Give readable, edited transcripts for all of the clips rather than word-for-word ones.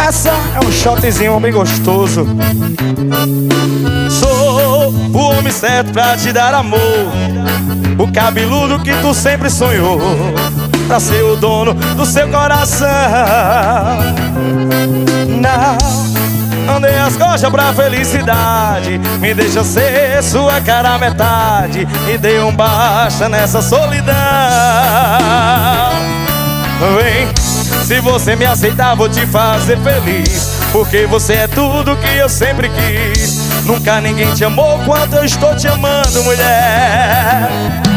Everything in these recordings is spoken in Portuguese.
Essa é um shotzinho bem gostoso. Sou o homem certo pra te dar amor, o cabeludo que tu sempre sonhou, pra ser o dono do seu coração. Não dê as costas pra felicidade, me deixa ser sua cara metade, me dê um basta nessa solidão. Vem, se você me aceitar vou te fazer feliz, porque você é tudo que eu sempre quis. Nunca ninguém te amou quanto eu estou te amando, mulher.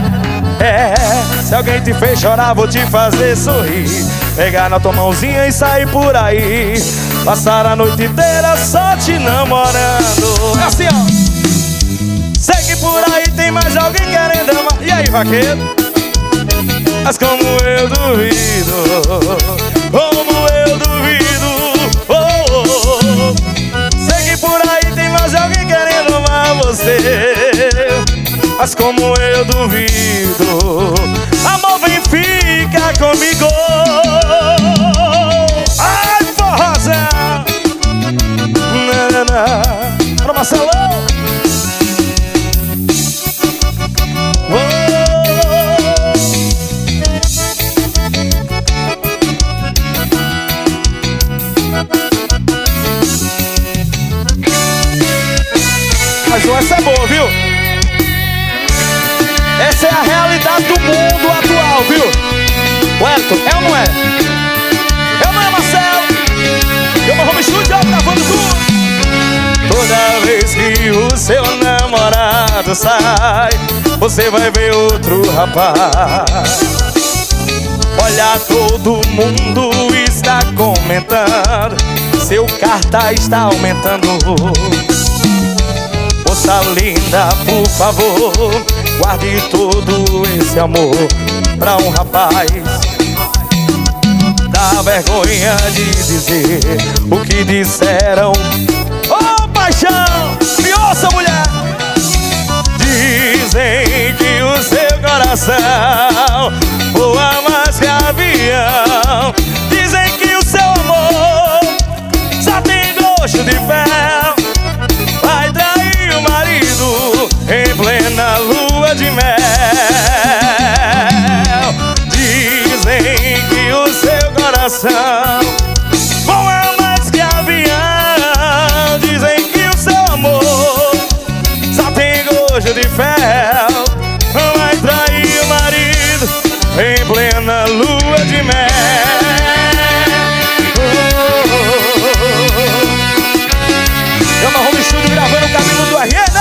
Se alguém te fez chorar vou te fazer sorrir, pegar na tua mãozinha e sair por aí, passar a noite inteira só te namorando. É assim, ó. Sei que por aí tem mais alguém querendo amar. E aí, vaqueiro? Mas como eu duvido, como eu duvido, oh, oh, oh. Sei que por aí tem mais alguém querendo amar você, mas como eu duvido. Amor, vem, fica comigo. Ai, forrozão. Para Marcelão. Mas essa é boa, viu? Essa é a realidade do mundo atual, viu? Wellington, é ou não é? É ou não é, Marcelo? Eu vou me estúdio gravando tudo. Toda vez que o seu namorado sai, você vai ver outro rapaz. Olha, todo mundo está comentando, seu cartaz está aumentando. Moça linda, por favor, guarde todo esse amor pra um rapaz. Dá vergonha de dizer o que disseram. Ô, paixão, me ouça, mulher. Dizem que o seu coração voa mais que avião. Dizem que o seu amor só tem gosto de fel. Vai trair o marido em plena lua de mel. Dizem que o seu coração voa mais que avião. Dizem que o seu amor só tem gosto de fel. Vai trair o marido em plena lua de mel. Eu no home studio gravando o cabelo do RN.